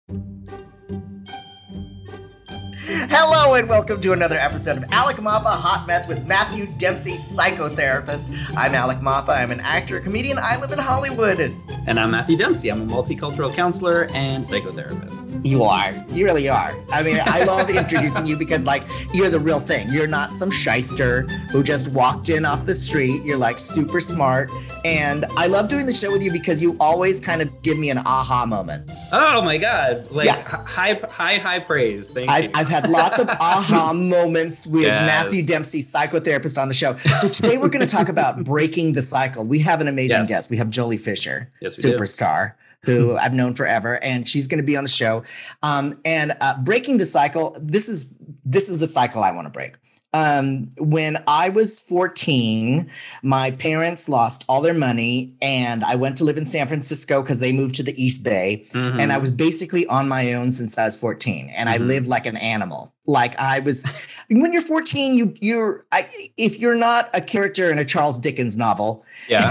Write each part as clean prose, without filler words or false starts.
Hello and welcome to another episode of Alec Mapa Hot Mess with Matthew Dempsey, psychotherapist. I'm Alec Mapa. I'm an actor, comedian. I live in Hollywood. And I'm Matthew Dempsey. I'm a multicultural counselor and psychotherapist. You are. You really are. I mean, I love introducing you because, like, you're the real thing. You're not some shyster who just walked in off the street. You're, like, super smart. And I love doing the show with you because you always kind of give me an aha moment. Oh, my God. Like, yeah. high praise. Thank you. I've had lots of aha moments with Matthew Dempsey, psychotherapist, on the show. So today we're going to talk about breaking the cycle. We have an amazing guest. We have Jolie Fisher, superstar, who I've known forever, and she's going to be on the show. Breaking the cycle, this is the cycle I want to break. When I was 14, my parents lost all their money and I went to live in San Francisco because they moved to the East Bay. Mm-hmm. And I was basically on my own since I was 14 and I lived like an animal. Like I was, when you're 14, if you're not a character in a Charles Dickens novel,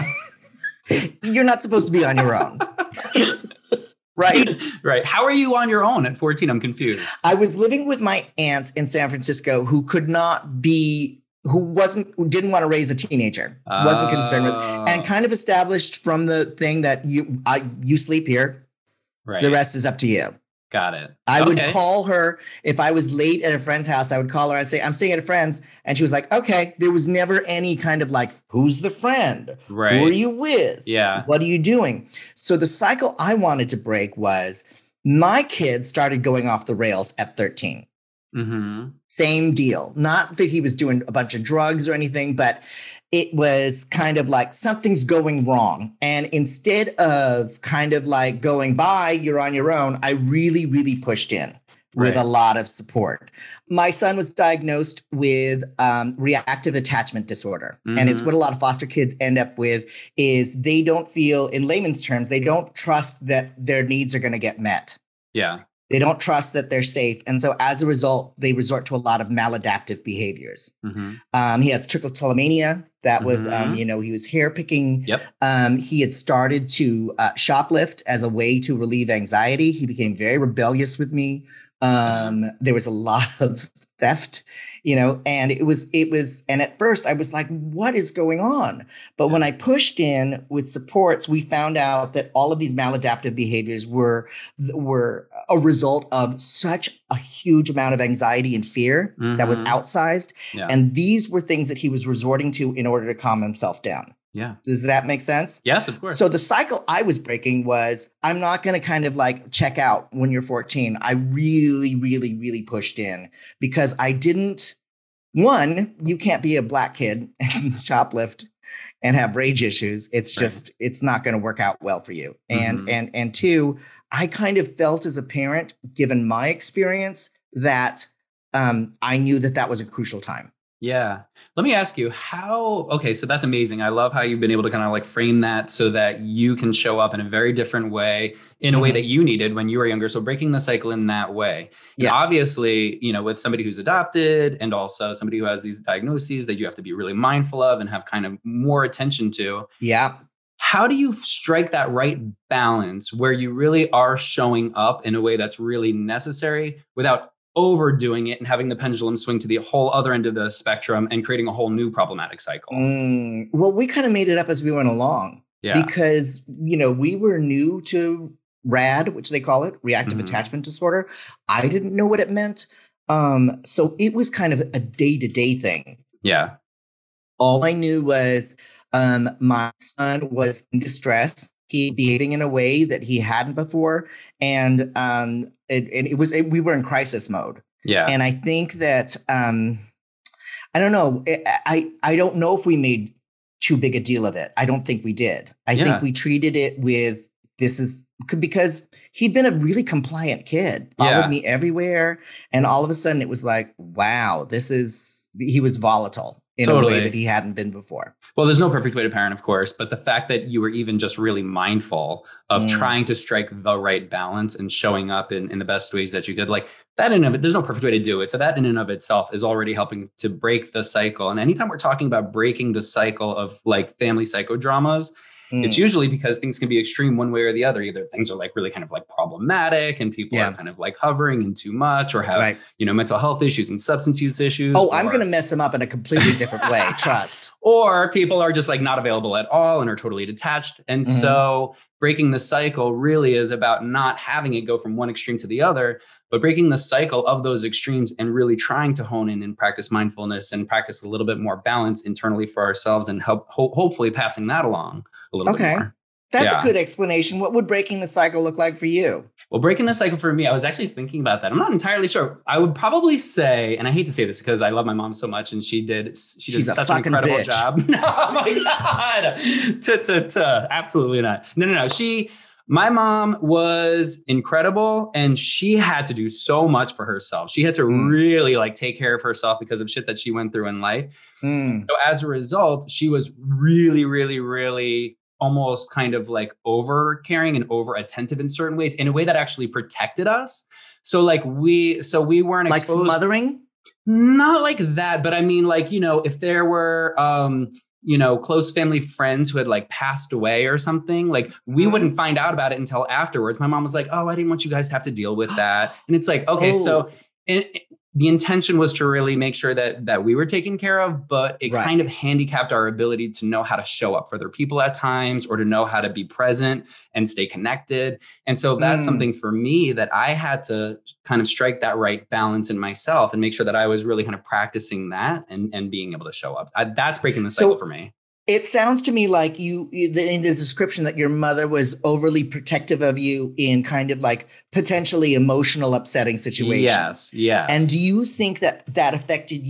you're not supposed to be on your own. Right. Right. How are you on your own at 14? I'm confused. I was living with my aunt in San Francisco who didn't want to raise a teenager, wasn't concerned with, and kind of established from the thing that you sleep here. Right. The rest is up to you. Got it. I would call her if I was late at a friend's house. I would call her and say, I'm staying at a friend's. And she was like, okay. There was never any kind of like, who's the friend? Right. Who are you with? Yeah. What are you doing? So the cycle I wanted to break was my kids started going off the rails at 13. Mm-hmm. Same deal. Not that he was doing a bunch of drugs or anything, but it was kind of like something's going wrong. And instead of kind of like going by, you're on your own, I really, really pushed in with a lot of support. My son was diagnosed with reactive attachment disorder. Mm-hmm. And it's what a lot of foster kids end up with is they don't feel, in layman's terms, they don't trust that their needs are going to get met. Yeah. They don't trust that they're safe. And so as a result, they resort to a lot of maladaptive behaviors. Mm-hmm. He has trichotillomania. That was, he was hair picking. Yep. He had started to shoplift as a way to relieve anxiety. He became very rebellious with me. There was a lot of theft, and it was, and at first I was like, what is going on? But when I pushed in with supports, we found out that all of these maladaptive behaviors were a result of such a huge amount of anxiety and fear that was outsized. Yeah. And these were things that he was resorting to in order to calm himself down. Yeah. Does that make sense? Yes, of course. So the cycle I was breaking was I'm not going to kind of like check out when you're 14. I really, really, really pushed in because I didn't. One, you can't be a black kid and shoplift and have rage issues. It's just, it's not going to work out well for you. And two, I kind of felt as a parent, given my experience, that I knew that was a crucial time. Yeah. Let me ask you so that's amazing. I love how you've been able to kind of like frame that so that you can show up in a very different way, in a way that you needed when you were younger. So breaking the cycle in that way. Yeah. And obviously, with somebody who's adopted and also somebody who has these diagnoses that you have to be really mindful of and have kind of more attention to. Yeah. How do you strike that right balance where you really are showing up in a way that's really necessary without overdoing it and having the pendulum swing to the whole other end of the spectrum and creating a whole new problematic cycle? Well, we kind of made it up as we went along because, we were new to RAD, which they call it, reactive attachment disorder. I didn't know what it meant. So it was kind of a day-to-day thing. Yeah. All I knew was my son was in distress. He behaving in a way that he hadn't before. And we were in crisis mode. Yeah. And I think that, I don't know. I don't know if we made too big a deal of it. I don't think we did. I think we treated it with, because he'd been a really compliant kid, followed me everywhere. And all of a sudden it was like, wow, he was volatile in a way that he hadn't been before. Well, there's no perfect way to parent, of course, but the fact that you were even just really mindful of trying to strike the right balance and showing up in the best ways that you could, like that in and of it, there's no perfect way to do it. So that in and of itself is already helping to break the cycle. And anytime we're talking about breaking the cycle of like family psychodramas, it's usually because things can be extreme one way or the other. Either things are like really kind of like problematic and people are kind of like hovering in too much or have, mental health issues and substance use issues. Oh, I'm going to mess them up in a completely different way. Trust. Or people are just like not available at all and are totally detached. And so breaking the cycle really is about not having it go from one extreme to the other, but breaking the cycle of those extremes and really trying to hone in and practice mindfulness and practice a little bit more balance internally for ourselves and hopefully passing that along a little bit more. That's a good explanation. What would breaking the cycle look like for you? Well, breaking the cycle for me, I was actually thinking about that. I'm not entirely sure. I would probably say, and I hate to say this because I love my mom so much and she did such an incredible job. No, oh my God. Absolutely not. No. My mom was incredible and she had to do so much for herself. She had to really like take care of herself because of shit that she went through in life. So as a result, she was really, really, really almost kind of like over caring and over attentive in certain ways in a way that actually protected us. So like we weren't exposed. Like smothering? Not like that. But I mean, like, if there were, close family friends who had like passed away or something, like we wouldn't find out about it until afterwards. My mom was like, oh, I didn't want you guys to have to deal with that. And it's like, okay, so the intention was to really make sure that we were taken care of, but it kind of handicapped our ability to know how to show up for other people at times or to know how to be present and stay connected. And so that's something for me that I had to kind of strike that right balance in myself and make sure that I was really kind of practicing that and being able to show up. That's breaking the cycle for me. It sounds to me like in the description that your mother was overly protective of you in kind of like potentially emotional upsetting situations. Yes. And do you think that affected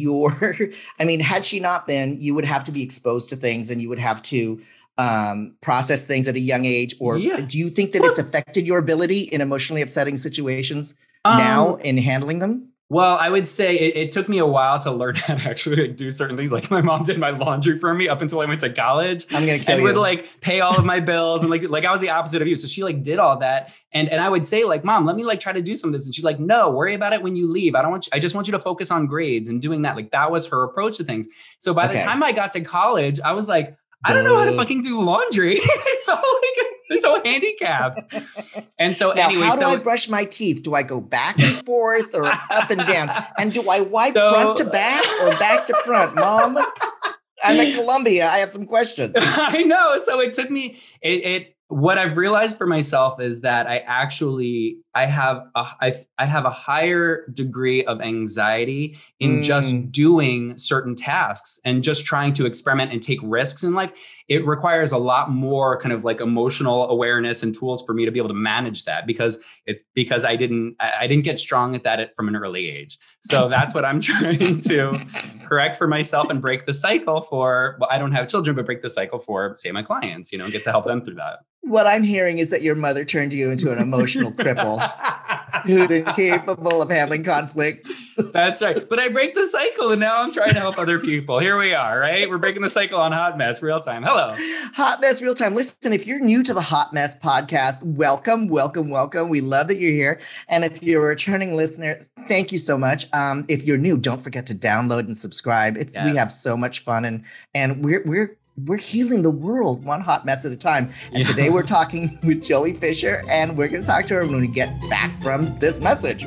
I mean, had she not been, you would have to be exposed to things and you would have to process things at a young age? Or do you think that it's affected your ability in emotionally upsetting situations now in handling them? Well, I would say it took me a while to learn how to actually do certain things. Like my mom did my laundry for me up until I went to college. I'm going to kill you. And would like pay all of my bills and like I was the opposite of you. So she like did all that. And I would say like, Mom, let me like try to do some of this. And she's like, no, worry about it when you leave. I just want you to focus on grades and doing that. Like that was her approach to things. So by the time I got to college, I was like, I don't know how to fucking do laundry. I felt like so handicapped. And so anyway, how do I brush my teeth? Do I go back and forth or up and down? And do I wipe front to back or back to front? Mom, I'm at Columbia. I have some questions. I know. So it took me, what I've realized for myself is that I have a higher degree of anxiety in just doing certain tasks and just trying to experiment and take risks in life. It requires a lot more kind of like emotional awareness and tools for me to be able to manage that because I didn't get strong at that from an early age. So that's what I'm trying to correct for myself and break the cycle for, well, I don't have children, but break the cycle for, say, my clients, and get to help them through that. What I'm hearing is that your mother turned you into an emotional cripple who's incapable of handling conflict. That's right. But I break the cycle and now I'm trying to help other people. Here we are, right? We're breaking the cycle on Hot Mess Real Time. Hello. Hot Mess Real Time. Listen, if you're new to the Hot Mess podcast, welcome. We love that you're here. And if you're a returning listener, thank you so much. If you're new, don't forget to download and subscribe. We have so much fun and we're healing the world one hot mess at a time. And today we're talking with Jolie Fisher, and we're going to talk to her when we get back from this message.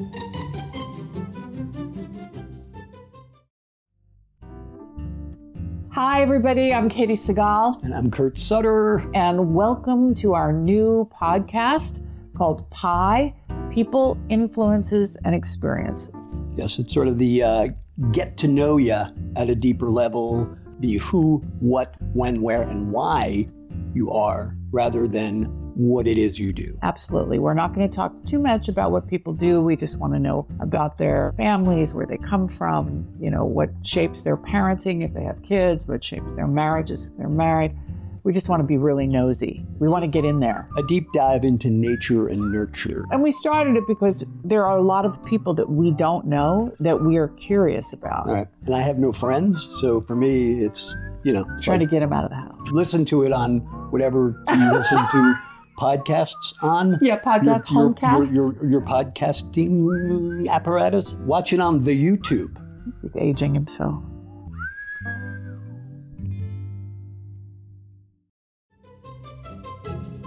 Hi, everybody. I'm Katie Segal. And I'm Kurt Sutter. And welcome to our new podcast called PI, People, Influences, and Experiences. Yes, it's sort of the get to know you at a deeper level, the who, what, when, where, and why you are, rather than what it is you do. Absolutely. We're not going to talk too much about what people do. We just want to know about their families, where they come from, what shapes their parenting if they have kids, what shapes their marriages if they're married. We just want to be really nosy. We want to get in there. A deep dive into nature and nurture. And we started it because there are a lot of people that we don't know that we are curious about. All right. And I have no friends. So for me, it's, trying to get them out of the house. Listen to it on whatever you listen to podcasts on. Yeah, homecasts. Your podcasting apparatus. Watch it on the YouTube. He's aging himself.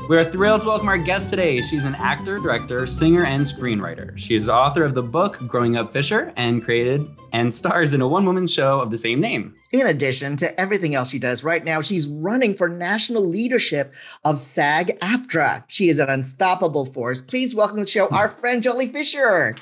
We're thrilled to welcome our guest today. She's an actor, director, singer, and screenwriter. She is the author of the book Growing Up Fisher and created and stars in a one-woman show of the same name. In addition to everything else she does right now, she's running for national leadership of SAG-AFTRA. She is an unstoppable force. Please welcome to the show our friend Joely Fisher.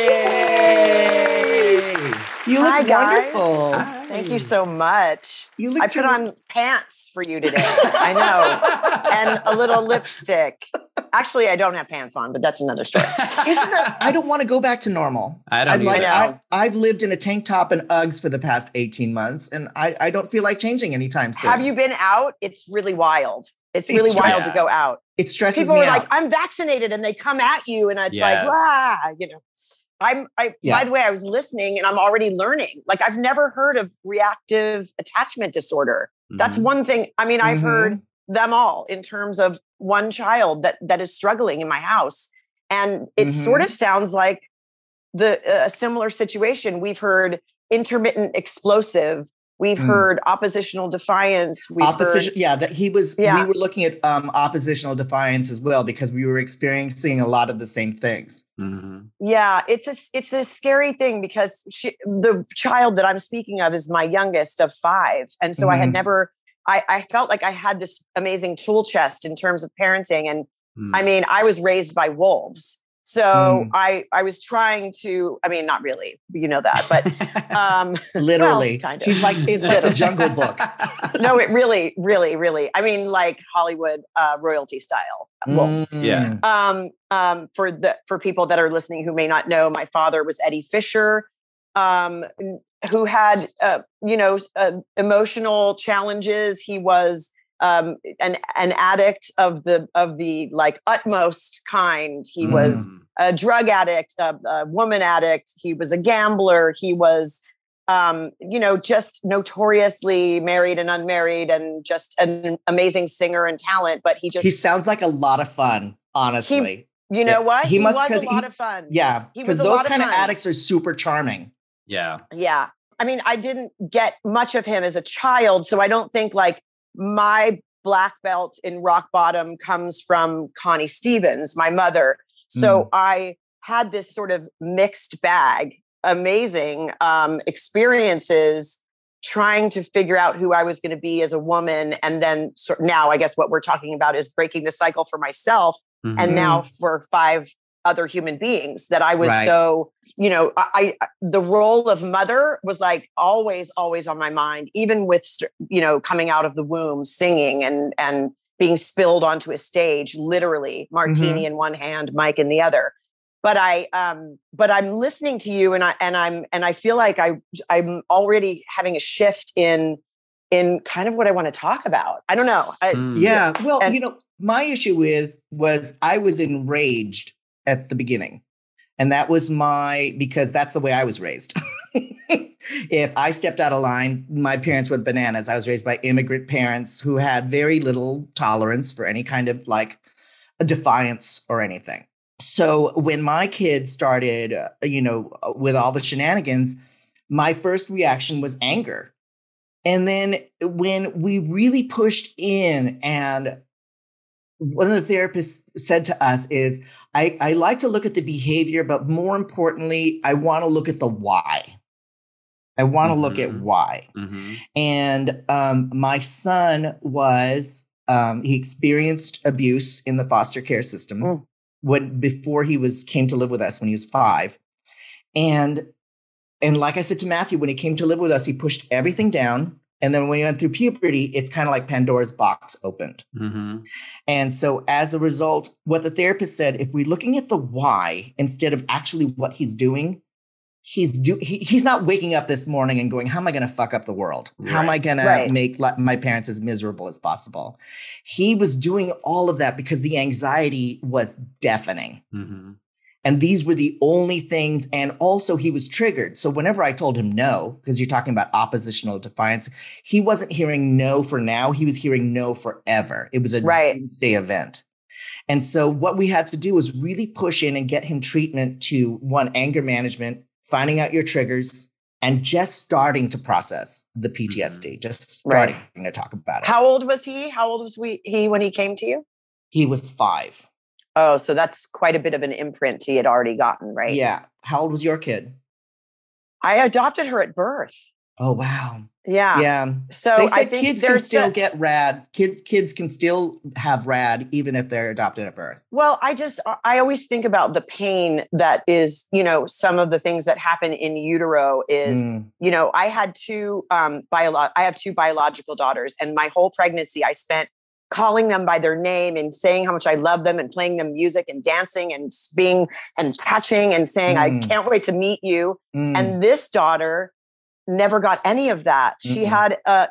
Yay! You look Hi, guys. wonderful. Hi. Thank you so much. You look I put on pants for you today. I know. And a little lipstick. Actually, I don't have pants on, but that's another story. Isn't that? I don't want to go back to normal. I don't either. I've lived in a tank top and Uggs for the past 18 months, and I don't feel like changing anytime soon. Have you been out? It's really wild. It's really wild to go out. It stresses People me are out. like, I'm vaccinated, and they come at you, and it's like, blah, you know. By the way, I was listening and I'm already learning. Like, I've never heard of reactive attachment disorder. Mm-hmm. That's one thing. I mean, I've heard them all in terms of one child that is struggling in my house. And it sort of sounds like a similar situation. We've heard intermittent explosive. We've heard oppositional defiance. We were looking at oppositional defiance as well, because we were experiencing a lot of the same things. Mm-hmm. Yeah, it's a scary thing, because the child that I'm speaking of is my youngest of 5. And so I had never, I felt like I had this amazing tool chest in terms of parenting. And I mean, I was raised by wolves. So I was trying to, I mean, not really, you know that, but literally, well, kind of. She's like, it's like a Jungle Book. No, it really, really, really, I mean, like Hollywood royalty style wolves. Yeah. For people that are listening who may not know, my father was Eddie Fisher, who had, emotional challenges. He was an addict of the like utmost kind. He was a drug addict, a woman addict. He was a gambler. He was, just notoriously married and unmarried, and just an amazing singer and talent. But he sounds like a lot of fun, honestly. You know what? He was a lot of fun. Yeah, because those kind of addicts are super charming. Yeah. Yeah. I mean, I didn't get much of him as a child, so I don't think like my black belt in rock bottom comes from Connie Stevens, my mother. So I had this sort of mixed bag, amazing experiences trying to figure out who I was going to be as a woman. And then now I guess what we're talking about is breaking the cycle for myself. And now for 5 other human beings that I was so, the role of mother was like always on my mind, even with, coming out of the womb, singing and being spilled onto a stage, literally martini in one hand, mic in the other. But I'm listening to you and I feel like I'm already having a shift in kind of what I want to talk about. I don't know. Yeah. Well, my issue was I was enraged at the beginning. And that was because that's the way I was raised. If I stepped out of line, my parents went bananas. I was raised by immigrant parents who had very little tolerance for any kind of like a defiance or anything. So when my kids started, with all the shenanigans, my first reaction was anger. And then when we really pushed in, and one of the therapists said to us is, I like to look at the behavior, but more importantly, I want to look at the why. I want to look at why. And my son he experienced abuse in the foster care system before he came to live with us when he was 5. And like I said to Matthew, when he came to live with us, he pushed everything down. And then when he went through puberty, it's kind of like Pandora's box opened. And so as a result, what the therapist said, if we're looking at the why instead of actually what he's doing, he's not waking up this morning and going, how am I going to fuck up the world? How am I going to make my parents as miserable as possible? He was doing all of that because the anxiety was deafening. And these were the only things. And also he was triggered. So whenever I told him no, because you're talking about oppositional defiance, he wasn't hearing no for now. He was hearing no forever. It was a doomsday event. And so what we had to do was really push in and get him treatment to anger management, finding out your triggers, and just starting to process the PTSD, just starting to talk about it. How old was he? How old was he when he came to you? He was 5. Oh, so that's quite a bit of an imprint he had already gotten, right? Yeah. How old was your kid? I adopted her at birth. Oh, wow. Yeah. Yeah. So they said I think kids can still get rad. Kids can still have rad even if they're adopted at birth. Well, I always think about the pain that is, some of the things that happen in utero is, I had I have 2 biological daughters, and my whole pregnancy I spent calling them by their name and saying how much I love them and playing them music and dancing and being and touching and saying, I can't wait to meet you. And this daughter never got any of that. She had, a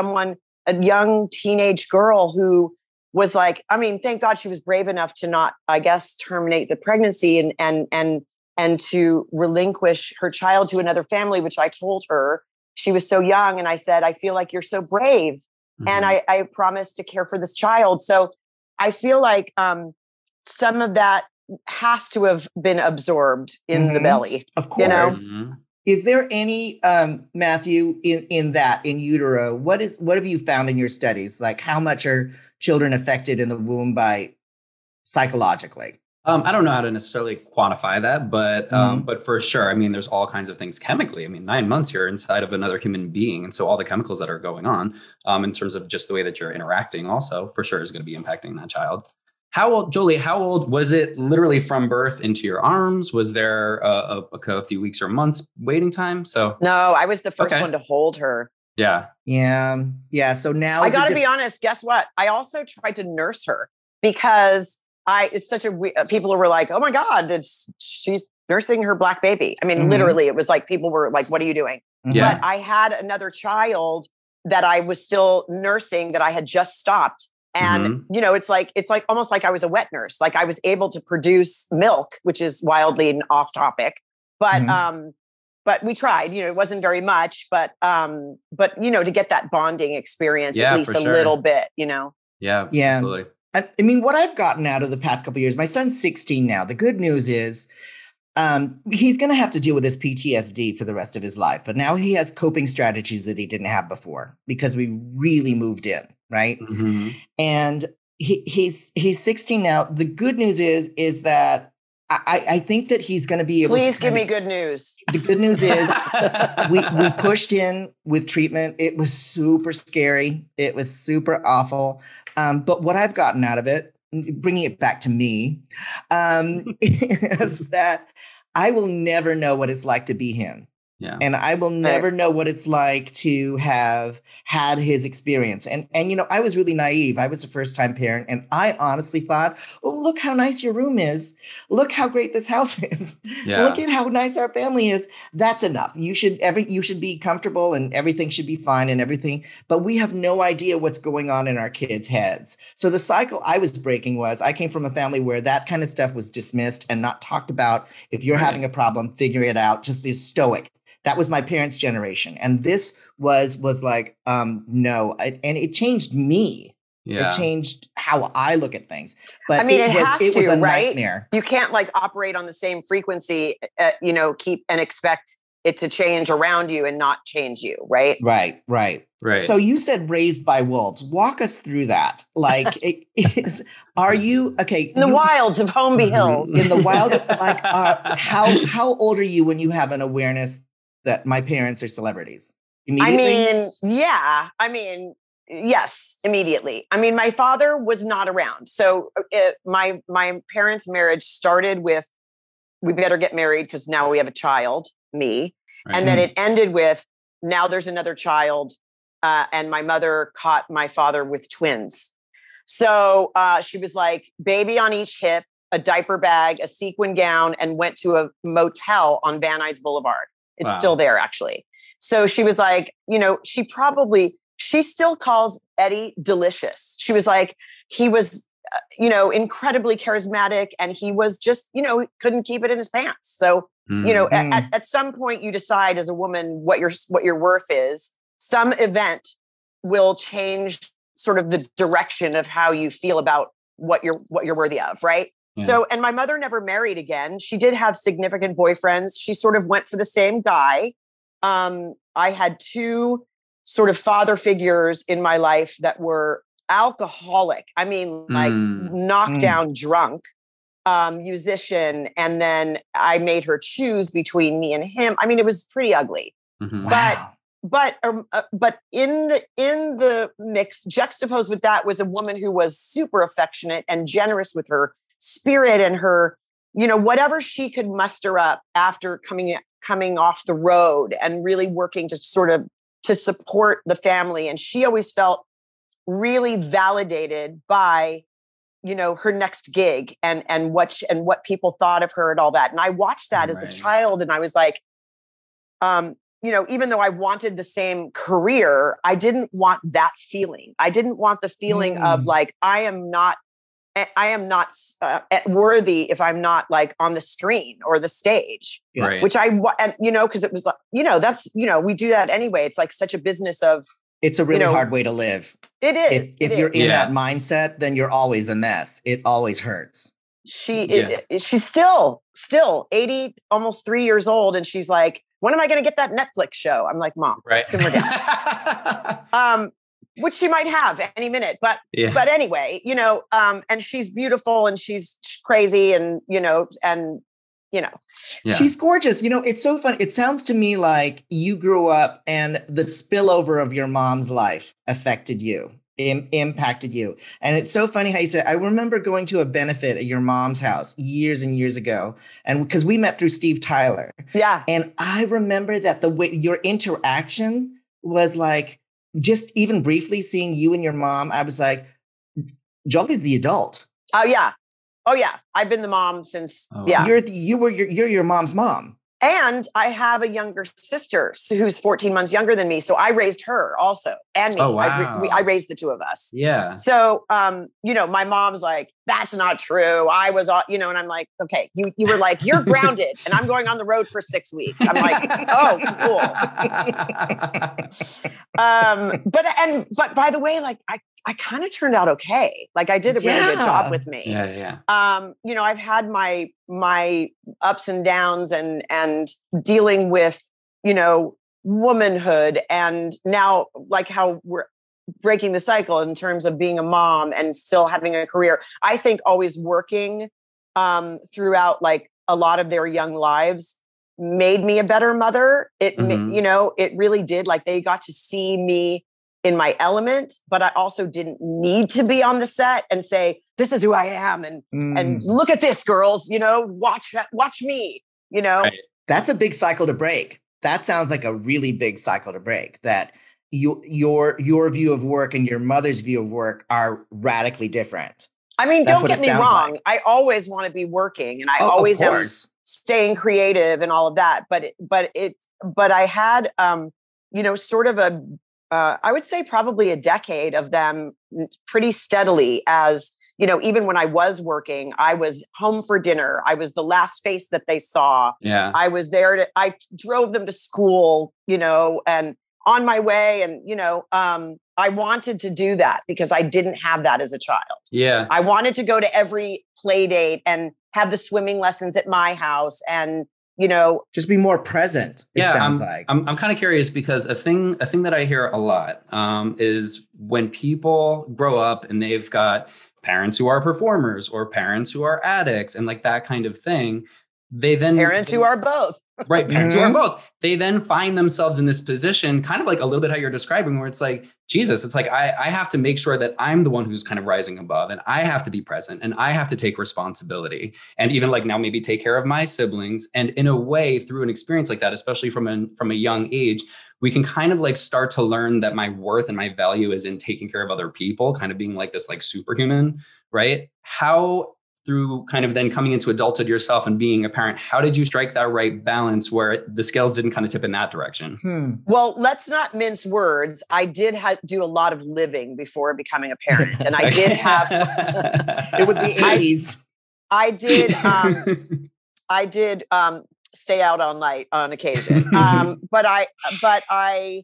young teenage girl who was like, thank God she was brave enough to not, I guess, terminate the pregnancy and to relinquish her child to another family, which I told her. She was so young. And I said, I feel like you're so brave. And I promised to care for this child. So I feel like some of that has to have been absorbed in the belly. Of course. Is there any, Matthew, in utero, what have you found in your studies? Like, how much are children affected in the womb by psychologically? I don't know how to necessarily quantify that, but for sure, there's all kinds of things chemically. 9 months you're inside of another human being. And so all the chemicals that are going on in terms of just the way that you're interacting also for sure is going to be impacting that child. How old, Jolie, was it literally from birth into your arms? Was there a few weeks or months waiting time? No, I was the first one to hold her. Yeah. Yeah. So now I got to be honest. Guess what? I also tried to nurse her because it's such people were like, oh my God, she's nursing her Black baby. Literally it was like, people were like, what are you doing? Yeah. But I had another child that I was still nursing that I had just stopped. And, it's like almost like I was a wet nurse. Like I was able to produce milk, which is wildly off topic, but we tried, it wasn't very much, but to get that bonding experience, at least a little bit, Yeah, absolutely. What I've gotten out of the past couple of years, my son's 16 now. The good news is he's going to have to deal with his PTSD for the rest of his life. But now he has coping strategies that he didn't have before because we really moved in, right? And he's 16 now. The good news is that I think that he's going to be able to. Please give me good news. The good news is we pushed in with treatment. It was super scary. It was super awful. But what I've gotten out of it, bringing it back to me, is that I will never know what it's like to be him. Yeah. And I will never know what it's like to have had his experience. And I was really naive. I was a first-time parent. And I honestly thought, oh, look how nice your room is. Look how great this house is. Yeah. Look at how nice our family is. That's enough. You should be comfortable and everything should be fine and everything. But we have no idea what's going on in our kids' heads. So the cycle I was breaking was I came from a family where that kind of stuff was dismissed and not talked about. If you're having a problem, figure it out. Just be stoic. That was my parents' generation. And this was like, no. And it changed me. Yeah. It changed how I look at things. But it was a right? nightmare. You can't operate on the same frequency, keep and expect it to change around you and not change you. Right. Right. So you said raised by wolves. Walk us through that. Are you okay? In the wilds of Holmby Hills. In the wilds, how old are you when you have an awareness that my parents are celebrities? Immediately? Yes, immediately. My father was not around. So my parents' marriage started with, we better get married because now we have a child, me. Right. And then it ended with, now there's another child. And my mother caught my father with twins. So she was like, baby on each hip, a diaper bag, a sequin gown, and went to a motel on Van Nuys Boulevard. It's still there, actually. So she was like, she still calls Eddie delicious. She was like, he was, incredibly charismatic, and he was just, couldn't keep it in his pants. So, at some point you decide as a woman what your worth is. Some event will change sort of the direction of how you feel about what you're worthy of. Right. So, and my mother never married again. She did have significant boyfriends. She sort of went for the same guy. I had 2 sort of father figures in my life that were alcoholic. I mean, like knockdown drunk, musician. And then I made her choose between me and him. I mean, it was pretty ugly. Wow. But in the mix, juxtaposed with that was a woman who was super affectionate and generous with her spirit and her, whatever she could muster up after coming off the road and really working to sort of to support the family. And she always felt really validated by, her next gig and what people thought of her and all that. And I watched that as a child, and I was like, even though I wanted the same career, I didn't want that feeling. I didn't want the feeling of like, I am not worthy if I'm not like on the screen or the stage, which because it was like, that's, we do that anyway. It's like such a business of, it's a really hard way to live. It is. If you're in that mindset, then you're always a mess. It always hurts. She's still 80, almost 3 years old. And she's like, when am I going to get that Netflix show? I'm like, Mom, simmer down. Which she might have any minute, but anyway, and she's beautiful and she's crazy and, she's gorgeous. It's so fun. It sounds to me like you grew up and the spillover of your mom's life affected you, impacted you. And it's so funny how you said, I remember going to a benefit at your mom's house years and years ago. And because we met through Steve Tyler. Yeah. And I remember that the way your interaction was like, just even briefly seeing you and your mom, I was like, Jolie's the adult. Oh yeah. I've been the mom since. You're your mom's mom. And I have a younger sister who's 14 months younger than me. So I raised her also and me. Oh, wow. I raised the two of us. Yeah. So, my mom's like, that's not true. I was, and I'm like, okay, you were like, you're grounded and I'm going on the road for 6 weeks. I'm like, oh, cool. But by the way, like I kind of turned out okay. Like I did a really good job with me. Yeah. I've had my ups and downs and dealing with, womanhood, and now like how we're breaking the cycle in terms of being a mom and still having a career. I think always working throughout like a lot of their young lives made me a better mother. It really did. Like they got to see me in my element, but I also didn't need to be on the set and say, this is who I am. And look at this, girls, watch me, Right. That's a big cycle to break. That sounds like a really big cycle to break, that your view of work and your mother's view of work are radically different. I mean, don't get me wrong. Like. I always want to be working and I always am staying creative and all of that. But I had, sort of I would say probably a decade of them pretty steadily as, even when I was working, I was home for dinner. I was the last face that they saw. Yeah. I was there I drove them to school, and on my way. And, I wanted to do that because I didn't have that as a child. Yeah. I wanted to go to every play date and have the swimming lessons at my house and, just be more present. It sounds like. I'm kind of curious because a thing that I hear a lot is when people grow up and they've got parents who are performers or parents who are addicts and like that kind of thing, they then parents who are both. Right. Parents who are both. They then find themselves in this position, kind of like a little bit how you're describing, where it's like, Jesus, it's like, I have to make sure that I'm the one who's kind of rising above and I have to be present and I have to take responsibility and even like now maybe take care of my siblings. And in a way, through an experience like that, especially from a young age, we can kind of like start to learn that my worth and my value is in taking care of other people, kind of being like this like superhuman, right? How through kind of then coming into adulthood yourself and being a parent, how did you strike that right balance where the scales didn't kind of tip in that direction? Well, let's not mince words. I did do a lot of living before becoming a parent. And I did have, it was the 80s. I did stay out all night on occasion. But I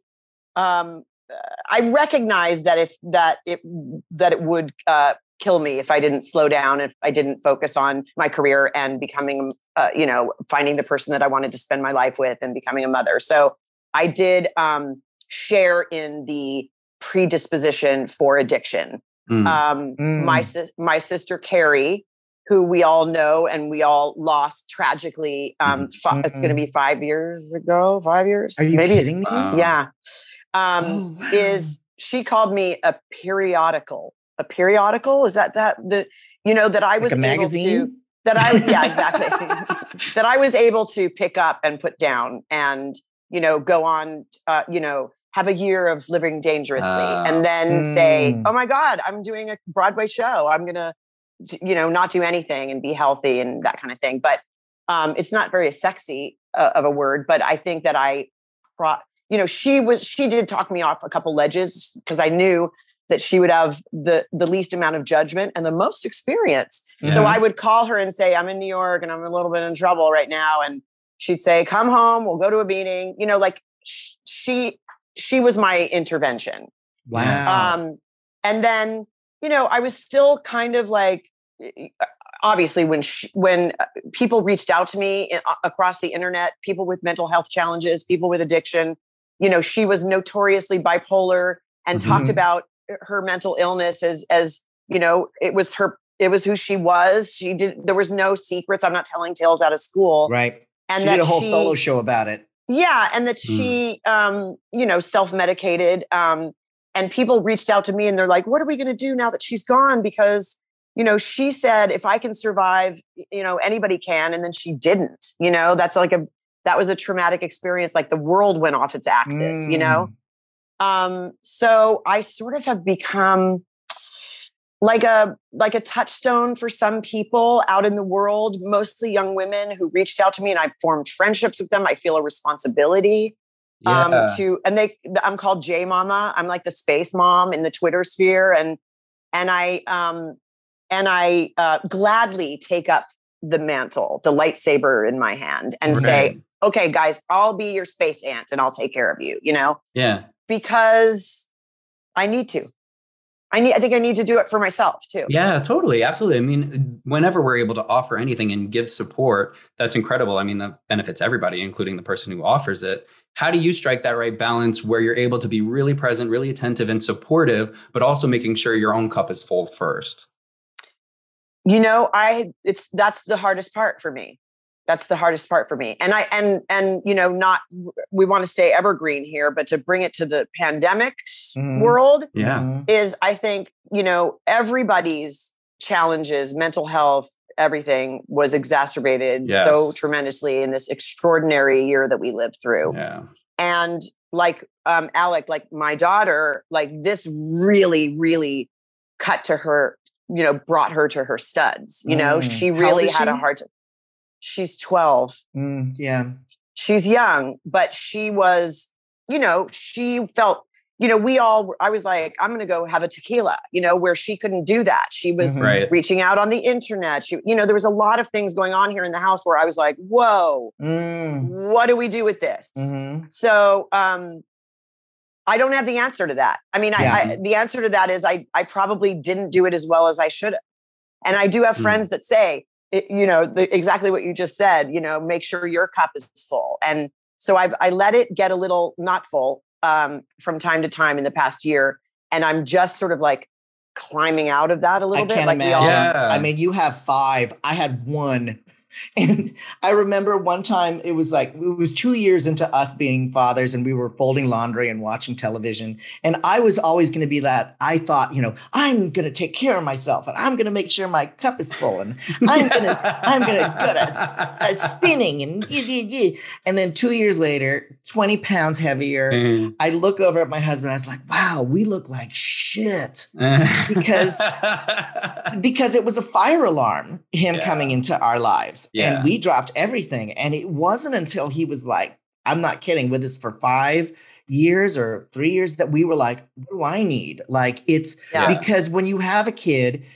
recognize that it would kill me if I didn't slow down, if I didn't focus on my career and becoming, finding the person that I wanted to spend my life with and becoming a mother. So I did share in the predisposition for addiction. My sister Carrie, who we all know and we all lost tragically. It's going to be 5 years ago. 5 years? Are you kidding me? Yeah. Is she called me a periodical? A periodical? Is that that I was like a magazine? Able to yeah, exactly. That I was able to pick up and put down and go on have a year of living dangerously and then say, oh my God, I'm doing a Broadway show. I'm going to, not do anything and be healthy and that kind of thing. But it's not very sexy of a word, but I think that she did talk me off a couple ledges because I knew that she would have the least amount of judgment and the most experience. Yeah. So I would call her and say, I'm in New York and I'm a little bit in trouble right now. And she'd say, come home, we'll go to a meeting, she was my intervention. Wow. And then, I was still kind of like, obviously when people reached out to me across the internet, people with mental health challenges, people with addiction, she was notoriously bipolar and talked about her mental illness as it was who she was. There was no secrets. I'm not telling tales out of school. Right. And she did a whole solo show about it. Yeah. And that she, self-medicated. And people reached out to me and they're like, what are we going to do now that she's gone? Because, she said, if I can survive, anybody can. And then she didn't, that was a traumatic experience. Like the world went off its axis, So I sort of have become like a touchstone for some people out in the world, mostly young women who reached out to me and I formed friendships with them. I feel a responsibility I'm called J Mama. I'm like the space mom in the Twitter sphere. And I gladly take up the mantle, the lightsaber in my hand and say, okay, guys, I'll be your space aunt and I'll take care of you, Yeah. Because I need to. I think I need to do it for myself too. Yeah, totally. Absolutely. I mean, whenever we're able to offer anything and give support, that's incredible. I mean, that benefits everybody, including the person who offers it. How do you strike that right balance where you're able to be really present, really attentive and supportive, but also making sure your own cup is full first? That's the hardest part for me. That's the hardest part for me. And we want to stay evergreen here, but to bring it to the pandemic world is, I think, everybody's challenges, mental health, everything was exacerbated so tremendously in this extraordinary year that we lived through. Yeah. And like, Alec, like my daughter, like this really, really cut to her, brought her to her studs. She really had a hard time. She's 12. Yeah. She's young, but she was, she felt, I was like, I'm going to go have a tequila, where she couldn't do that. She was reaching out on the internet. There was a lot of things going on here in the house where I was like, whoa, what do we do with this? So, I don't have the answer to that. I mean, the answer to that is I probably didn't do it as well as I should have. And I do have friends that say, exactly what you just said, make sure your cup is full. And so I let it get a little not full from time to time in the past year. And I'm just sort of like climbing out of that a little bit. I can't imagine. I mean, you have 5. I had 1. And I remember one time it was 2 years into us being fathers and we were folding laundry and watching television. And I was always going to be that. I thought, I'm going to take care of myself and I'm going to make sure my cup is full and I'm going to go to spinning and then 2 years later, 20 pounds heavier. I look over at my husband. I was like, wow, we look like shit because it was a fire alarm, him coming into our lives. Yeah. And we dropped everything. And it wasn't until he was like, I'm not kidding, with us for 5 years or 3 years that we were like, what do I need? Like because when you have a kid,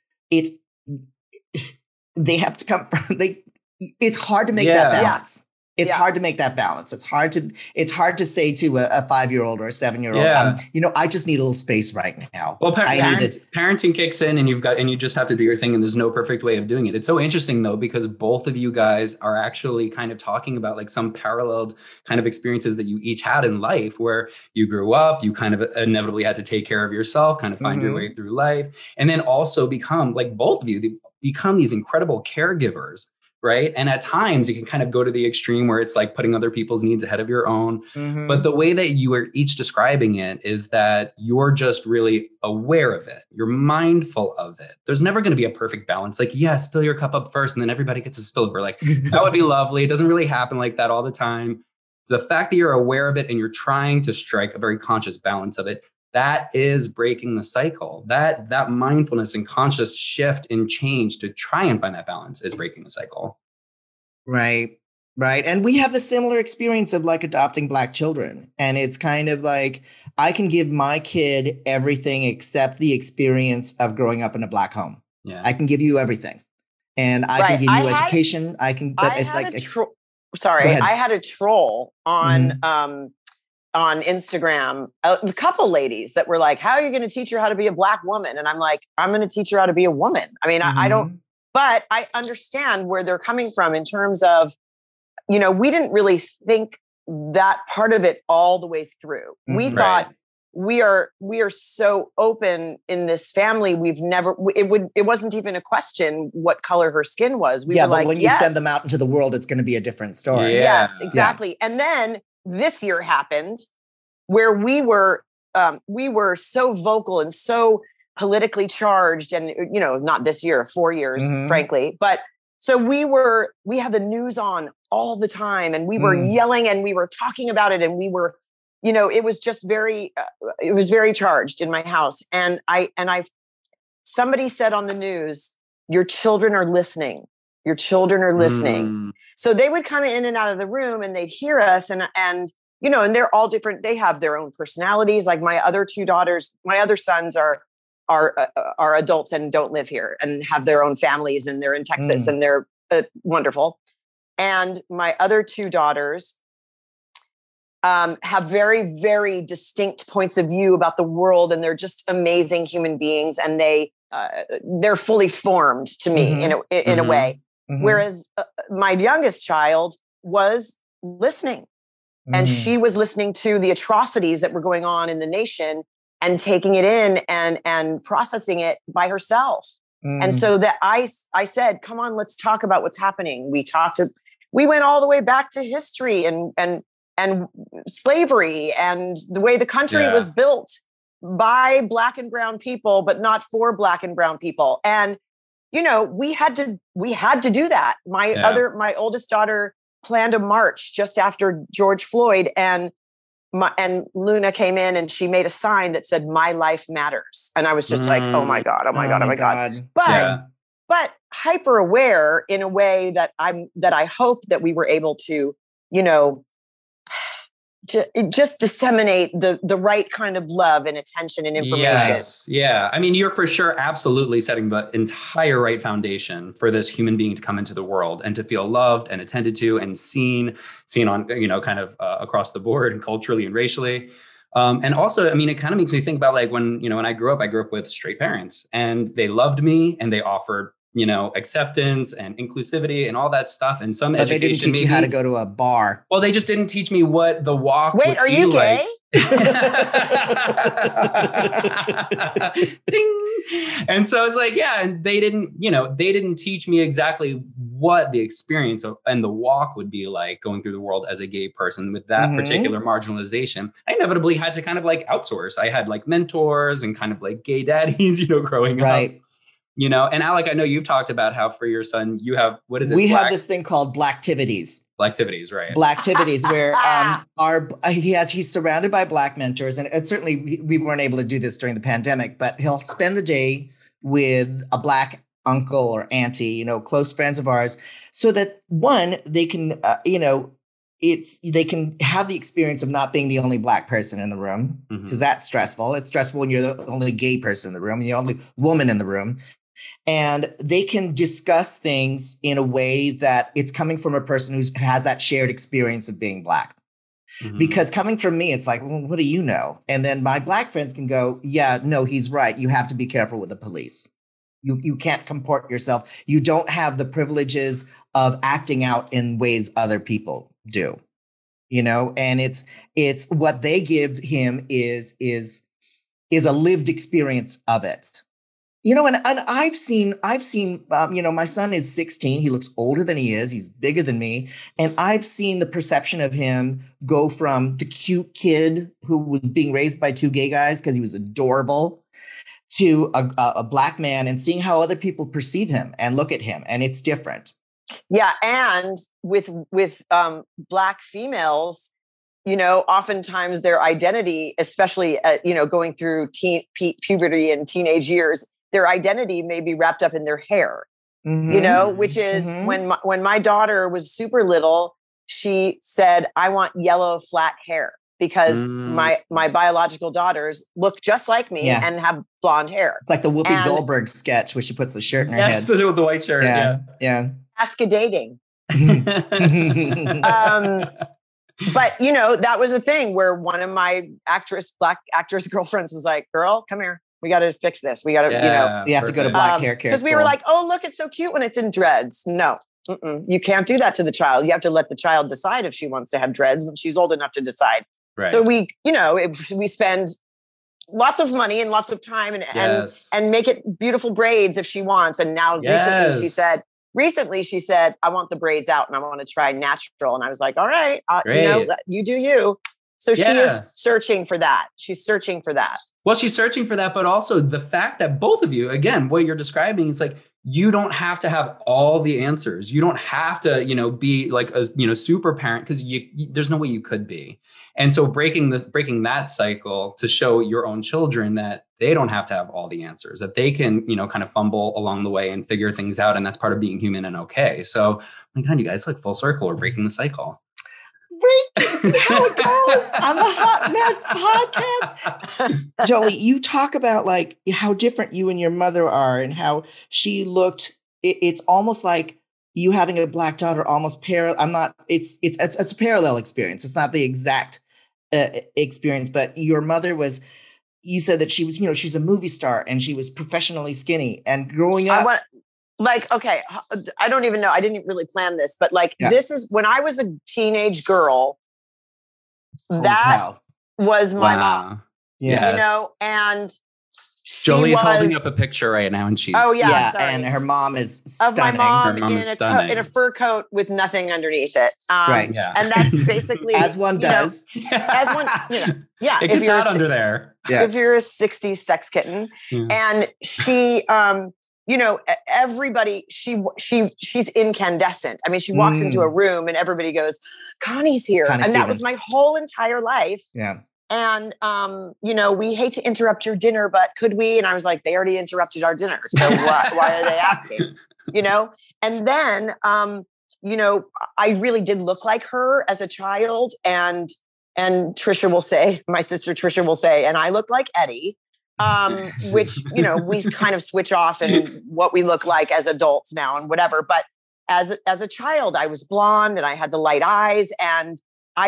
they have to come from, it's hard to make that balance. It's hard to make that balance. It's hard to say to a 5-year-old or a 7-year-old, I just need a little space right now. Well, parenting kicks in and you just have to do your thing, and there's no perfect way of doing it. It's so interesting though, because both of you guys are actually kind of talking about like some paralleled kind of experiences that you each had in life, where you grew up, you kind of inevitably had to take care of yourself, kind of find your way through life, and then also become, like both of you, become these incredible caregivers. Right. And at times you can kind of go to the extreme where it's like putting other people's needs ahead of your own. But the way that you are each describing it is that you're just really aware of it. You're mindful of it. There's never going to be a perfect balance. Like, yes, fill your cup up first and then everybody gets a spill over. Like that would be lovely. It doesn't really happen like that all the time. The fact that you're aware of it and you're trying to strike a very conscious balance of it, that is breaking the cycle. That mindfulness and conscious shift and change to try and find that balance is breaking the cycle. Right. And we have the similar experience of like adopting Black children. And it's kind of like, I can give my kid everything except the experience of growing up in a Black home. Yeah. I can give you everything. And I can give you education. I had a troll on Instagram, a couple ladies that were like, how are you going to teach her how to be a Black woman? And I'm like, I'm going to teach her how to be a woman. I mean, I don't, but I understand where they're coming from in terms of, we didn't really think that part of it all the way through. We thought we are so open in this family. It wasn't even a question what color her skin was. We were like, when you send them out into the world, it's going to be a different story. Yeah. Yes, exactly. Yeah. And then this year happened where we were so vocal and so politically charged, and not this year, 4 years, frankly, but so we had the news on all the time, and we were yelling and we were talking about it, and we were, it was just very charged in my house. And somebody said on the news, your children are listening. Your children are listening. So they would come in and out of the room and they'd hear us and they're all different. They have their own personalities. Like my other sons are adults and don't live here and have their own families, and they're in Texas and they're wonderful. And my other 2 daughters have very, very distinct points of view about the world, and they're just amazing human beings. And they're fully formed to me in a way. Whereas my youngest child was listening, and she was listening to the atrocities that were going on in the nation and taking it in and processing it by herself. And so that I said, come on, let's talk about what's happening. We went all the way back to history and slavery and the way the country was built by Black and brown people, but not for Black and brown people. And we had to do that. My oldest daughter planned a march just after George Floyd, and Luna came in and she made a sign that said, "My life matters." And I was just like, oh my God. But hyper aware in a way that I hope that we were able to, to just disseminate the right kind of love and attention and information. Yes. Yeah. I mean, you're for sure absolutely setting the entire right foundation for this human being to come into the world and to feel loved and attended to and seen on, kind of across the board and culturally and racially. And also, I mean, it kind of makes me think about like when I grew up with straight parents, and they loved me and they offered acceptance and inclusivity and all that stuff. And some education. They didn't teach you how to go to a bar. Well, they just didn't teach me what the walk Wait, are you gay? Ding. And so it's like, and they didn't teach me exactly what the experience and the walk would be like going through the world as a gay person with that particular marginalization. I inevitably had to kind of like outsource. I had like mentors and kind of like gay daddies, growing up. And Alec, I know you've talked about how for your son, you have, what is it? We have this thing called Blacktivities. Blacktivities, right? Blacktivities, where he's surrounded by Black mentors. And certainly we weren't able to do this during the pandemic, but he'll spend the day with a Black uncle or auntie, close friends of ours, so that they can, they can have the experience of not being the only Black person in the room, because that's stressful. It's stressful when you're the only gay person in the room, and the only woman in the room. And they can discuss things in a way that it's coming from a person who has that shared experience of being Black. Mm-hmm. Because coming from me, it's like, well, what do you know? And then my Black friends can go, yeah, no, he's right. You have to be careful with the police. You can't comport yourself. You don't have the privileges of acting out in ways other people do, you know? And it's what they give him is a lived experience of it. You know, and I've seen, you know, my son is 16. He looks older than he is. He's bigger than me. And I've seen the perception of him go from the cute kid who was being raised by two gay guys because he was adorable to a Black man, and seeing how other people perceive him and look at him. And it's different. Yeah. And with Black females, you know, oftentimes their identity, especially, you know, going through puberty and teenage years, their identity may be wrapped up in their hair, you know, which is when my daughter was super little, she said, I want yellow flat hair because my biological daughters look just like me and have blonde hair. It's like the Whoopi Goldberg sketch where she puts the shirt in her head. Yes, the white shirt. Yeah. Cascadating. But, you know, that was a thing where one of my Black actress girlfriends was like, girl, come here. We got to fix this. We got to, you know. You have to go to Black hair care. Because we were like, oh, look, it's so cute when it's in dreads. No, you can't do that to the child. You have to let the child decide if she wants to have dreads when she's old enough to decide. Right. So we, you know, we spend lots of money and lots of time and make it beautiful braids if she wants. And now recently she said, I want the braids out and I want to try natural. And I was like, all right, you know, you do you. So she is searching for that. She's searching for that. Well, she's searching for that, but also the fact that both of you, again, what you're describing, it's like, you don't have to have all the answers. You don't have to, you know, be like a, you know, super parent, because there's no way you could be. And so breaking that cycle to show your own children that they don't have to have all the answers, that they can, you know, kind of fumble along the way and figure things out. And that's part of being human and okay. So, my God, you guys, like full circle, we're breaking the cycle. See how it goes on the Hot Mess podcast. Jolie, you talk about like how different you and your mother are and how she looked. It's almost like you having a Black daughter, almost parallel. It's a parallel experience. It's not the exact experience, but your mother was. You said that she was, you know, she's a movie star and she was professionally skinny and growing up. Okay, I don't even know. I didn't really plan this, but this is when I was a teenage girl. Was my mom. Yeah, you know, and Jolie's holding up a picture right now, and she's and her mom is stunning. Of my mom in a fur coat with nothing underneath it. Right, and that's basically as one does. As one, you know, it gets out under there. Yeah. If you're a 60s sex kitten, and she. You know, everybody, she's incandescent. I mean, she walks into a room and everybody goes, Connie's here. And that was my whole entire life. Yeah. And, you know, we hate to interrupt your dinner, but could we? And I was like, they already interrupted our dinner. So why are they asking? You know? And then, you know, I really did look like her as a child. And Trisha will say, my sister Trisha will say, and I look like Eddie. Which, you know, we kind of switch off and what we look like as adults now and whatever. But as a child, I was blonde and I had the light eyes, and I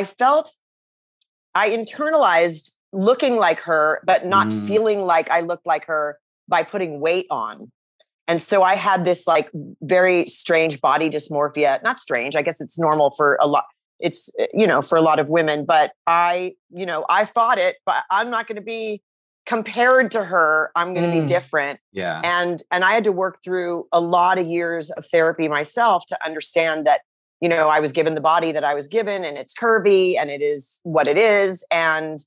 internalized looking like her, but not feeling like I looked like her by putting weight on. And so I had this like very strange body dysmorphia. Not strange, I guess it's normal for a lot. It's, you know, for a lot of women, but I fought it, but I'm not going to be compared to her. I'm going to be different. Yeah. And I had to work through a lot of years of therapy myself to understand that, you know, I was given the body that I was given, and it's curvy and it is what it is. And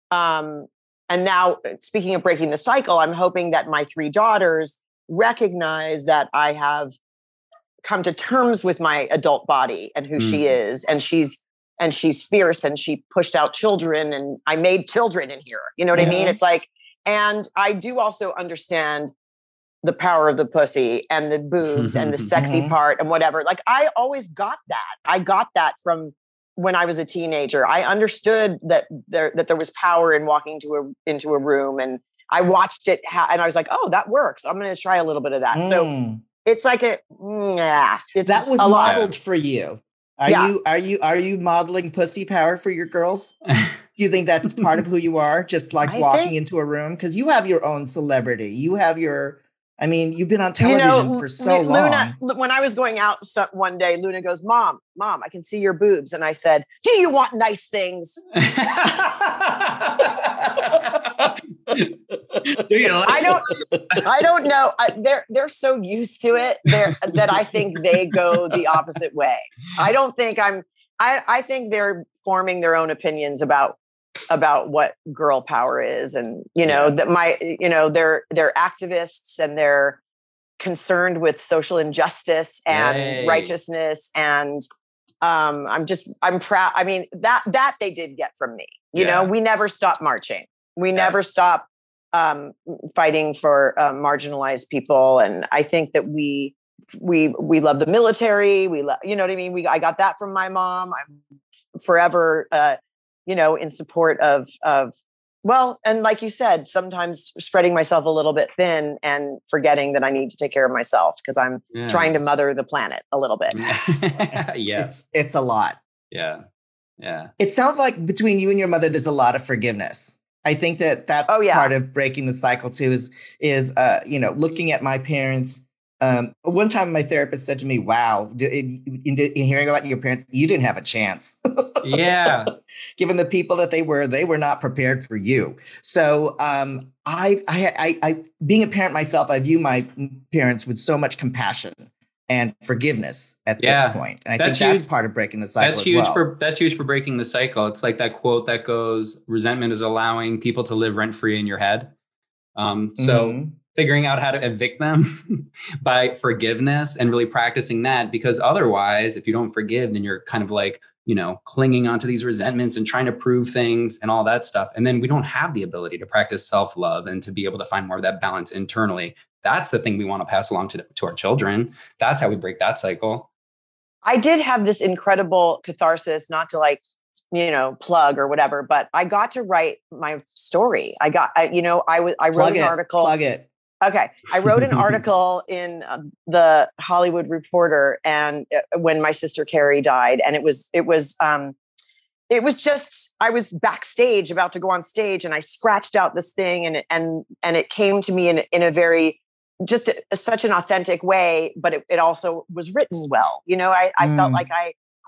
now, speaking of breaking the cycle, I'm hoping that my 3 daughters recognize that I have come to terms with my adult body and who she is. And she's fierce, and she pushed out children, and I made children in here. You know what I mean? It's like, and I do also understand the power of the pussy and the boobs and the sexy part and whatever. Like, I always got that. I got that from when I was a teenager. I understood that there was power in walking into a room and I watched it and I was like, oh, that works. I'm going to try a little bit of that. So it's like that was modeled for you. Are you modeling pussy power for your girls? Do you think that's part of who you are? Just like walking into a room? Because you have your own celebrity. You have you've been on television for so long. Luna, when I was going out one day, Luna goes, Mom, I can see your boobs. And I said, do you want nice things? I don't know. They're so used to it that I think they go the opposite way. I think they're forming their own opinions about what girl power is. And, they're activists and they're concerned with social injustice and righteousness. And I'm proud. I mean, that they did get from me. You know, we never stopped marching. We never stopped fighting for marginalized people. And I think that we love the military. We love, you know what I mean? I got that from my mom. I'm forever, in support of, and like you said, sometimes spreading myself a little bit thin and forgetting that I need to take care of myself because I'm trying to mother the planet a little bit. It's a lot. Yeah. Yeah. It sounds like between you and your mother, there's a lot of forgiveness. I think that's part of breaking the cycle too, is looking at my parents. One time my therapist said to me, wow, in hearing about your parents, you didn't have a chance. Yeah. Given the people that they were not prepared for you. So I being a parent myself, I view my parents with so much compassion and forgiveness at this point. And I think that's part of breaking the cycle as well. That's huge for breaking the cycle. It's like that quote that goes, resentment is allowing people to live rent-free in your head. So figuring out how to evict them by forgiveness and really practicing that, because otherwise, if you don't forgive, then you're kind of like, clinging onto these resentments and trying to prove things and all that stuff. And then we don't have the ability to practice self-love and to be able to find more of that balance internally. That's the thing we want to pass along to our children. That's how we break that cycle. I did have this incredible catharsis, not to plug or whatever, but I got to write my story. I wrote an article. Plug it. Okay. I wrote an article in the Hollywood Reporter, and when my sister Carrie died, and it was just, I was backstage about to go on stage, and I scratched out this thing, and it came to me in a very, just such an authentic way, but it also was written well. I felt like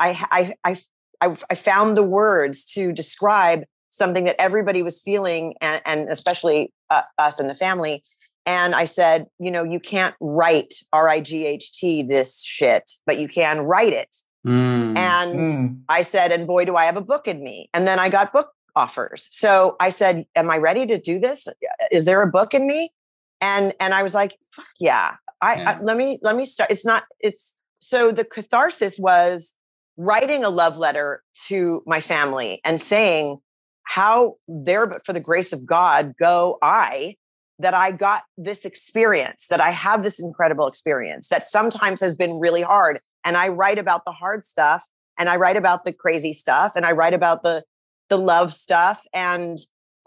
I found the words to describe something that everybody was feeling, and especially us and the family. And I said, you can't write RIGHT this shit, but you can write it. And I said, and boy, do I have a book in me. And then I got book offers. So I said, am I ready to do this? Is there a book in me? And I was like, fuck yeah. Let me start. So the catharsis was writing a love letter to my family and saying, how there, but for the grace of God, go that I got this experience, that I have this incredible experience that sometimes has been really hard. And I write about the hard stuff, and I write about the crazy stuff, and I write about the love stuff. And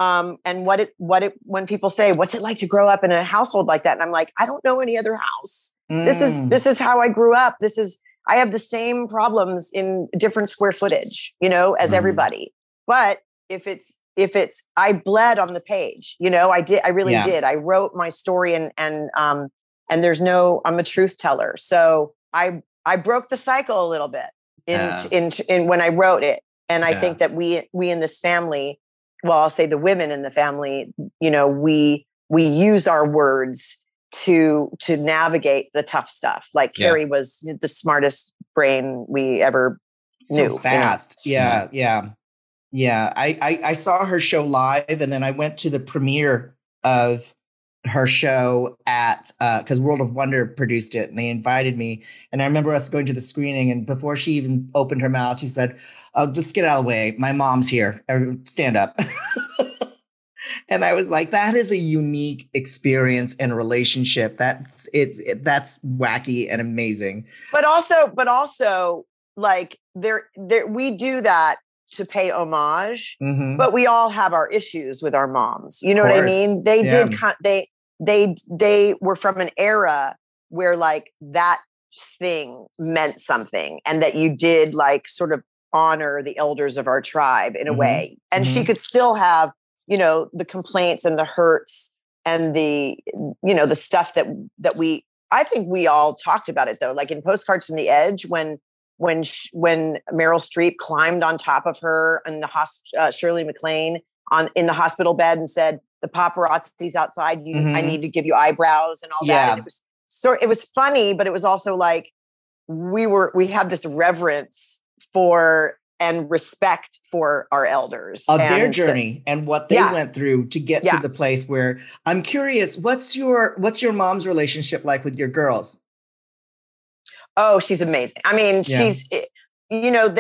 when people say, what's it like to grow up in a household like that? And I'm like, I don't know any other house. This is how I grew up. I have the same problems in different square footage, as everybody. But if it's, I bled on the page, I really did. I wrote my story and I'm a truth teller. So I broke the cycle a little bit in when I wrote it. And I think that we in this family, well, I'll say the women in the family, we use our words to navigate the tough stuff. Like Carrie was the smartest brain we ever knew. So fast. Yeah. I saw her show live, and then I went to the premiere of her show because World of Wonder produced it, and they invited me. And I remember us going to the screening, and before she even opened her mouth, she said, "Oh, just get out of the way. My mom's here. Stand up." And I was like, that is a unique experience and relationship. That's wacky and amazing. But also like we do that to pay homage, but we all have our issues with our moms. You know what I mean? They they were from an era where like that thing meant something, and that you did like sort of honor the elders of our tribe in a way. And she could still have, you know, the complaints and the hurts and the, you know, the stuff that I think we all talked about it though, like in Postcards from the Edge, when Meryl Streep climbed on top of her and the Shirley MacLaine in the hospital bed and said, "The paparazzi's outside. I need to give you eyebrows," and all that. And it was funny, but it was also like we had this reverence for and respect for our elders of their journey and what they went through to get to the place where. I'm curious, what's your mom's relationship like with your girls? Oh, she's amazing. I mean, she's, you know,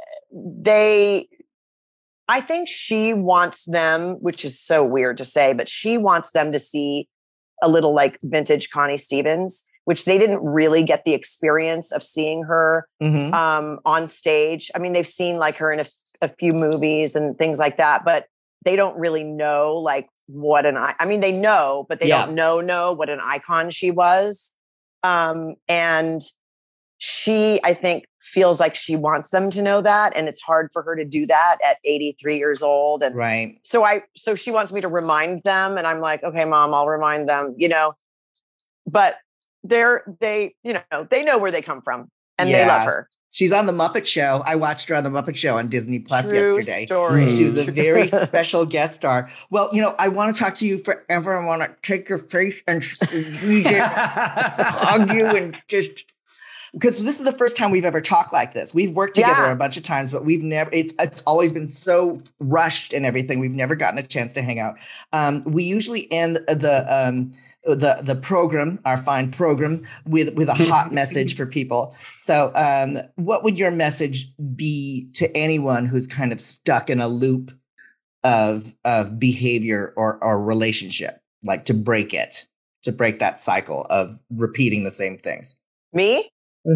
I think she wants them, which is so weird to say, but she wants them to see a little like vintage Connie Stevens, which they didn't really get the experience of seeing her on stage. I mean, they've seen like her in a few movies and things like that, but they don't really know like I mean, they know, but they don't know what an icon she was. And she, I think, feels like she wants them to know that. And it's hard for her to do that at 83 years old. And so she wants me to remind them. And I'm like, okay, Mom, I'll remind them, you know, but they know where they come from and they love her. She's on the Muppet Show. I watched her on the Muppet Show on Disney Plus yesterday. Story. She was a very special guest star. Well, you know, I want to talk to you forever. I want to take your face and squeeze it, hug you, and just. Because this is the first time we've ever talked like this. We've worked together a bunch of times, but we've never, it's always been so rushed and everything. We've never gotten a chance to hang out. We usually end the program, our fine program, with a hot message for people. So what would your message be to anyone who's kind of stuck in a loop of behavior or relationship, like to break that cycle of repeating the same things? Me?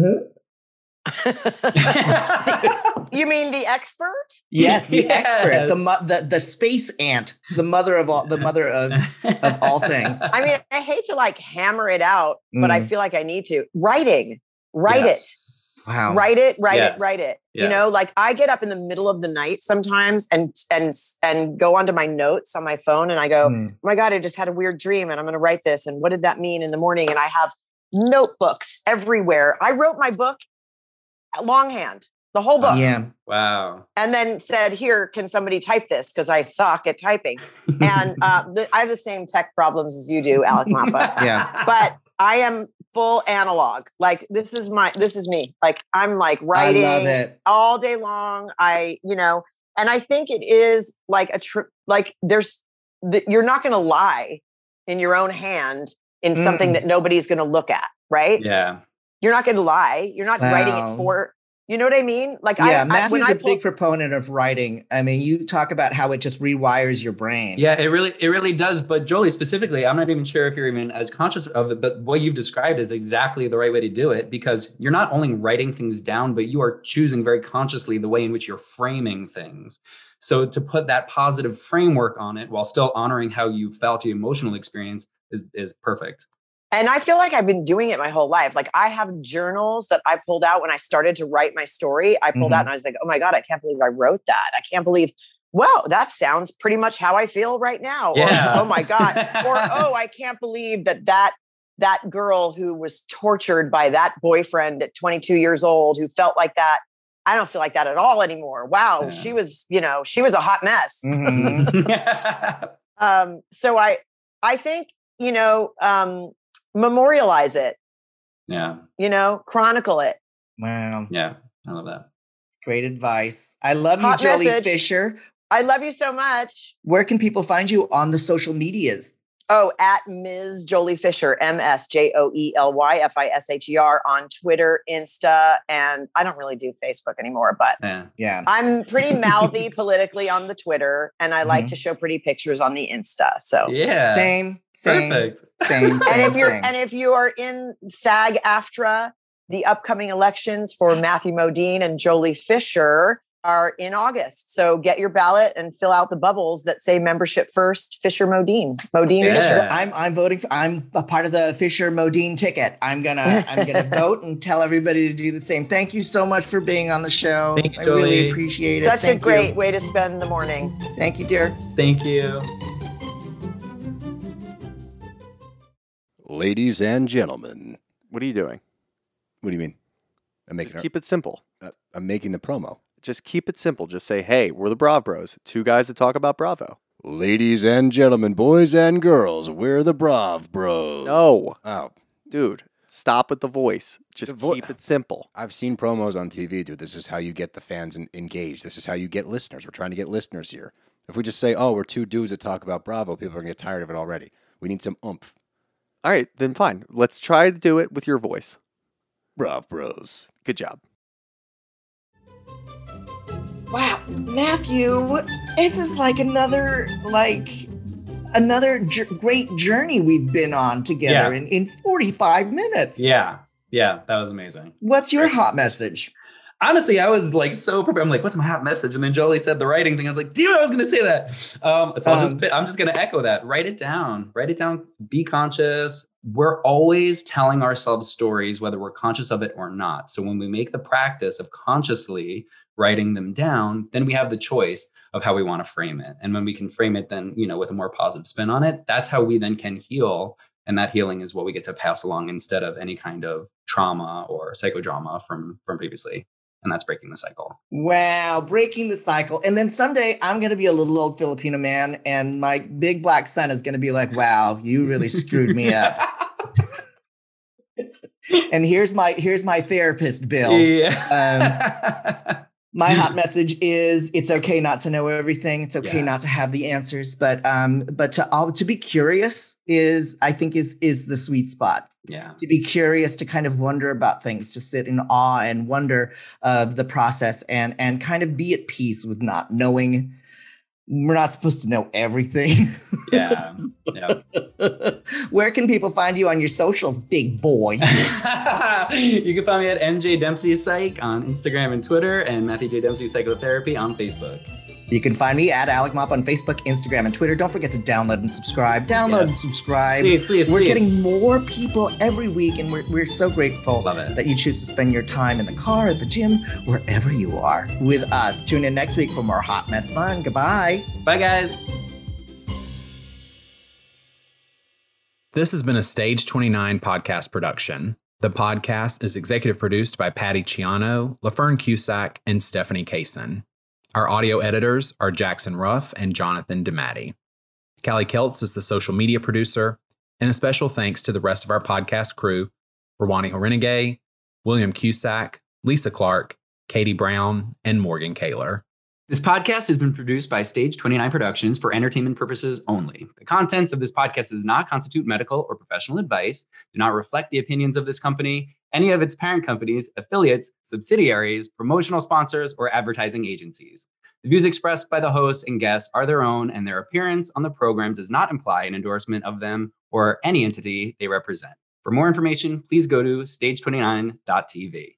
You mean the expert? Yes, the expert, the space ant, the mother of all all things. I mean, I hate to like hammer it out, but I feel like I need to. Write it. Wow. Write it. Yes. You know, like I get up in the middle of the night sometimes and go onto my notes on my phone and I go, oh my God, I just had a weird dream and I'm going to write this. And what did that mean in the morning? And I have notebooks everywhere. I wrote my book longhand, the whole book. Yeah. Wow. And then said, here, can somebody type this? Because I suck at typing. And I have the same tech problems as you do, Alec Mapa. Yeah. But I am full analog. Like this is me. Like I'm like writing all day long. And I think it is like you're not going to lie in your own hand in something that nobody's going to look at, right? Yeah. You're not going to lie. You're not writing it for, you know what I mean? Like Matthew's a big proponent of writing. I mean, you talk about how it just rewires your brain. Yeah, it really does. But Jolie, specifically, I'm not even sure if you're even as conscious of it, but what you've described is exactly the right way to do it, because you're not only writing things down, but you are choosing very consciously the way in which you're framing things. So to put that positive framework on it while still honoring how you felt your emotional experience is perfect. And I feel like I've been doing it my whole life. Like I have journals that I pulled out when I started to write my story. I pulled out and I was like, oh my God, I can't believe I wrote that. I can't believe, wow, that sounds pretty much how I feel right now. Yeah. Or, oh my God. Or, oh, I can't believe that girl who was tortured by that boyfriend at 22 years old who felt like that. I don't feel like that at all anymore. Wow. She was a hot mess. So I think, memorialize it. Yeah. Chronicle it. Wow. Yeah. I love that. Great advice. I love you, Jolie Fisher. I love you so much. Where can people find you on the social medias? Oh, at Ms. Jolie Fisher, MsJoelyFisher on Twitter, Insta, and I don't really do Facebook anymore, but I'm pretty mouthy politically on the Twitter, and I like to show pretty pictures on the Insta. So same, perfect. Same. And if you are in SAG-AFTRA, the upcoming elections for Matthew Modine and Jolie Fisher, are in August. So get your ballot and fill out the bubbles that say membership first, Fisher Modine. I'm voting for, I'm a part of the Fisher Modine ticket. I'm gonna vote and tell everybody to do the same. Thank you so much for being on the show. Thank you, I really appreciate it. Such a great way to spend the morning. Thank you, dear. Thank you. Ladies and gentlemen. What are you doing? What do you mean? Just keep it simple. I'm making the promo. Just keep it simple. Just say, hey, we're the Brav Bros. Two guys that talk about Bravo. Ladies and gentlemen, boys and girls, we're the Brav Bros. No. Oh. Dude, stop with the voice. Just keep it simple. I've seen promos on TV, dude. This is how you get the fans engaged. This is how you get listeners. We're trying to get listeners here. If we just say, oh, we're two dudes that talk about Bravo, people are going to get tired of it already. We need some oomph. All right, then fine. Let's try to do it with your voice. Brav Bros. Good job. Wow, Matthew, this is like another great journey we've been on together in 45 minutes. Yeah, that was amazing. What's your hot message? Honestly, I was like so prepared. I'm like, what's my hot message? And then Jolie said the writing thing. I was like, damn, I was going to say that. So I'm just going to echo that. Write it down. Be conscious. We're always telling ourselves stories, whether we're conscious of it or not. So when we make the practice of consciously writing them down, then we have the choice of how we want to frame it. And when we can frame it, then, with a more positive spin on it, that's how we then can heal. And that healing is what we get to pass along instead of any kind of trauma or psychodrama from previously. And that's breaking the cycle. Wow, breaking the cycle. And then someday I'm going to be a little old Filipino man and my big black son is going to be like, wow, you really screwed me up. And here's my therapist bill. Yeah. My hot message is it's okay not to know everything. It's okay not to have the answers, but to be curious is the sweet spot. Yeah. To be curious, to kind of wonder about things, to sit in awe and wonder of the process and kind of be at peace with not knowing. We're not supposed to know everything. Yeah. Where can people find you on your socials, big boy? You can find me at MJ Dempsey Psych on Instagram and Twitter, and Matthew J. Dempsey Psychotherapy on Facebook. You can find me at Alec Mop on Facebook, Instagram, and Twitter. Don't forget to download and subscribe. And subscribe. Please. We're getting more people every week, and we're so grateful that you choose to spend your time in the car, at the gym, wherever you are with us. Tune in next week for more Hot Mess Fun. Goodbye. Bye, guys. This has been a Stage 29 podcast production. The podcast is executive produced by Patty Ciano, LaFern Cusack, and Stephanie Kaysen. Our audio editors are Jackson Ruff and Jonathan DeMatti. Callie Keltz is the social media producer, and a special thanks to the rest of our podcast crew, Rawani Horenegay, William Cusack, Lisa Clark, Katie Brown, and Morgan Kaler. This podcast has been produced by Stage 29 Productions for entertainment purposes only. The contents of this podcast does not constitute medical or professional advice, do not reflect the opinions of this company, any of its parent companies, affiliates, subsidiaries, promotional sponsors, or advertising agencies. The views expressed by the hosts and guests are their own, and their appearance on the program does not imply an endorsement of them or any entity they represent. For more information, please go to stage29.tv.